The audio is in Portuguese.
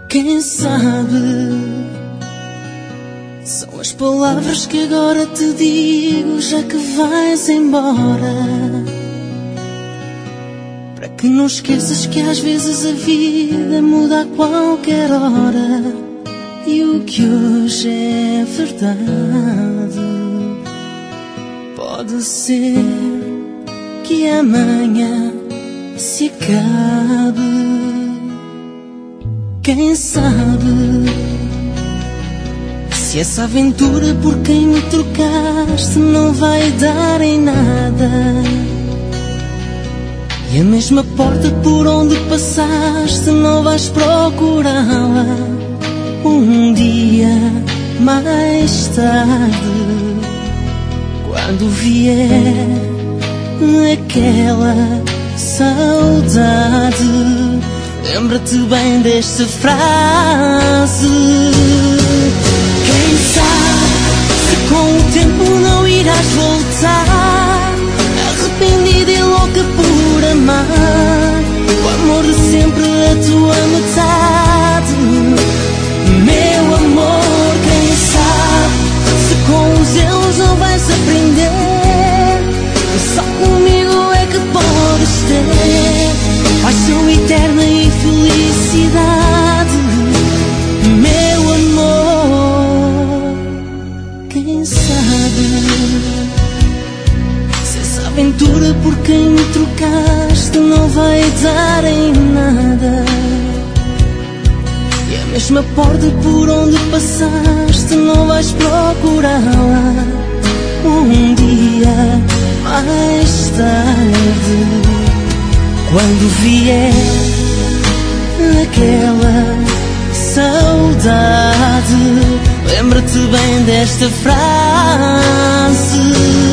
Quem sabe são as palavras que agora te digo, já que vais embora, para que não esqueças que às vezes a vida muda a qualquer hora. E o que hoje é verdade pode ser que amanhã se acabe. Quem sabe se essa aventura por quem me trocaste não vai dar em nada, e a mesma porta por onde passaste não vais procurá-la um dia mais tarde, quando vier aquela saudade. Lembra-te bem desta frase. Quem sabe se com o tempo não irás voltar, arrependida e louca por amar o amor de sempre, a tua metade. Meu amor, quem sabe se com os erros não vais aprender, só comigo é que podes ter paixão eterna e felicidade. Meu amor, quem sabe se essa aventura por quem me trocaste não vai dar em nada, e a mesma porta por onde passaste não vais procurá-la um dia mais tarde, quando vier aquela saudade. Lembra-te bem desta frase.